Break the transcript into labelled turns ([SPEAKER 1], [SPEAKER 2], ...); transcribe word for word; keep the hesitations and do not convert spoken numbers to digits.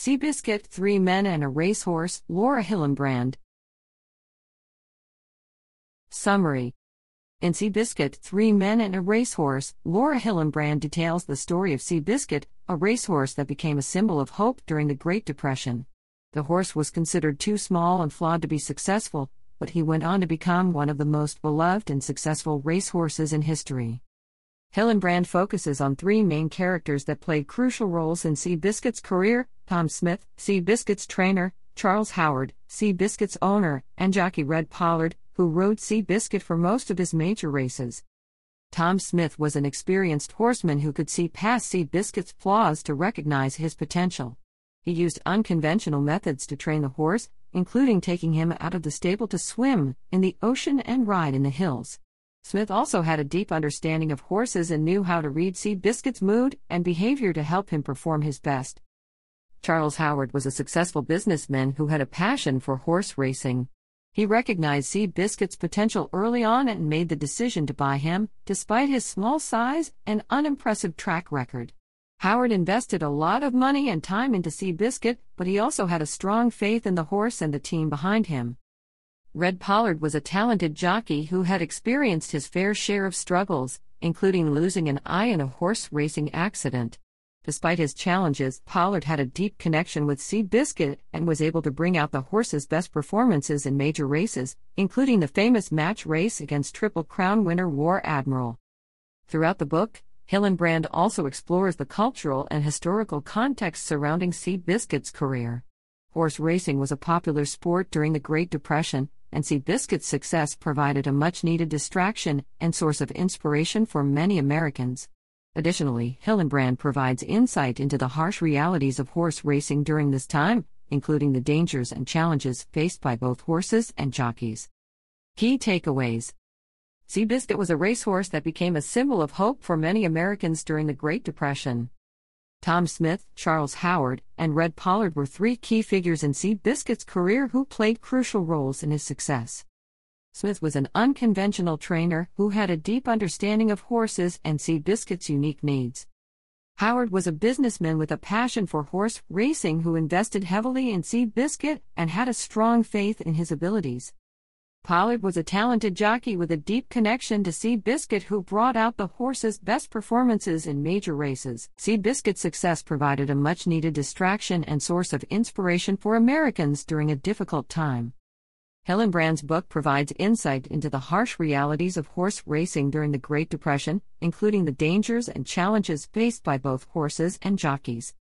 [SPEAKER 1] Seabiscuit, Three Men and a Racehorse, Laura Hillenbrand. Summary. In Seabiscuit, Three Men and a Racehorse, Laura Hillenbrand details the story of Seabiscuit, a racehorse that became a symbol of hope during the Great Depression. The horse was considered too small and flawed to be successful, but he went on to become one of the most beloved and successful racehorses in history. Hillenbrand focuses on three main characters that played crucial roles in Seabiscuit's career: Tom Smith, Seabiscuit's trainer; Charles Howard, Seabiscuit's owner; and jockey Red Pollard, who rode Seabiscuit for most of his major races. Tom Smith was an experienced horseman who could see past Seabiscuit's flaws to recognize his potential. He used unconventional methods to train the horse, including taking him out of the stable to swim in the ocean and ride in the hills. Smith also had a deep understanding of horses and knew how to read Seabiscuit's mood and behavior to help him perform his best. Charles Howard was a successful businessman who had a passion for horse racing. He recognized Seabiscuit's potential early on and made the decision to buy him, despite his small size and unimpressive track record. Howard invested a lot of money and time into Seabiscuit, but he also had a strong faith in the horse and the team behind him. Red Pollard was a talented jockey who had experienced his fair share of struggles, including losing an eye in a horse racing accident. Despite his challenges, Pollard had a deep connection with Seabiscuit and was able to bring out the horse's best performances in major races, including the famous match race against Triple Crown winner War Admiral. Throughout the book, Hillenbrand also explores the cultural and historical context surrounding Seabiscuit's career. Horse racing was a popular sport during the Great Depression, and Seabiscuit's success provided a much-needed distraction and source of inspiration for many Americans. Additionally, Hillenbrand provides insight into the harsh realities of horse racing during this time, including the dangers and challenges faced by both horses and jockeys. Key takeaways. Seabiscuit was a racehorse that became a symbol of hope for many Americans during the Great Depression. Tom Smith, Charles Howard, and Red Pollard were three key figures in Seabiscuit's career who played crucial roles in his success. Smith was an unconventional trainer who had a deep understanding of horses and Seabiscuit's unique needs. Howard was a businessman with a passion for horse racing who invested heavily in Seabiscuit and had a strong faith in his abilities. Pollard was a talented jockey with a deep connection to Seabiscuit who brought out the horse's best performances in major races. Seabiscuit's success provided a much-needed distraction and source of inspiration for Americans during a difficult time. Hillenbrand's book provides insight into the harsh realities of horse racing during the Great Depression, including the dangers and challenges faced by both horses and jockeys.